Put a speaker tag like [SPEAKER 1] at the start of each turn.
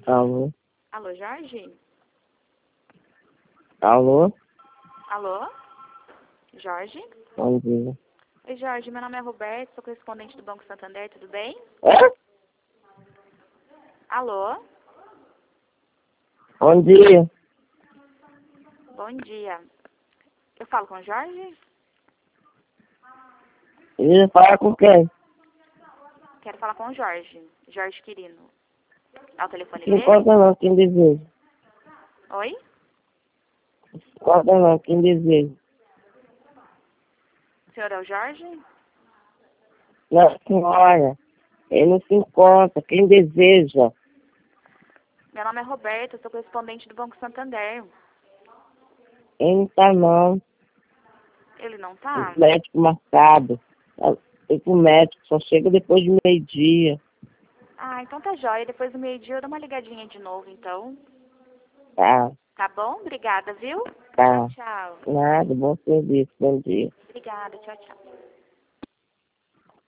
[SPEAKER 1] Alô?
[SPEAKER 2] Alô, Jorge?
[SPEAKER 1] Alô?
[SPEAKER 2] Alô? Jorge?
[SPEAKER 1] Bom dia.
[SPEAKER 2] Oi, Jorge, meu nome é Roberto, sou correspondente do Banco Santander, tudo bem?
[SPEAKER 1] É?
[SPEAKER 2] Alô?
[SPEAKER 1] Bom dia.
[SPEAKER 2] Bom dia. Eu falo com o Jorge?
[SPEAKER 1] E falar com quem?
[SPEAKER 2] Quero falar com o Jorge. Jorge Quirino. É o telefone
[SPEAKER 1] Se
[SPEAKER 2] dele?
[SPEAKER 1] encontra não, quem deseja.
[SPEAKER 2] Oi?
[SPEAKER 1] Se encontra não, quem deseja.
[SPEAKER 2] O senhor é o Jorge?
[SPEAKER 1] Não, senhora. Ele não se encontra, quem deseja.
[SPEAKER 2] Meu nome é Roberto, sou correspondente do Banco Santander.
[SPEAKER 1] Ele não tá não.
[SPEAKER 2] Ele não tá?
[SPEAKER 1] O médico marcado. Tem com o médico, só chega depois de meio-dia.
[SPEAKER 2] Ah, então tá jóia. Depois do meio-dia eu dou uma ligadinha de novo, então.
[SPEAKER 1] Tá,
[SPEAKER 2] Tá bom? Obrigada, viu?
[SPEAKER 1] tá.
[SPEAKER 2] Tchau, tchau.
[SPEAKER 1] Nada, bom serviço, bom dia.
[SPEAKER 2] Obrigada, tchau, tchau.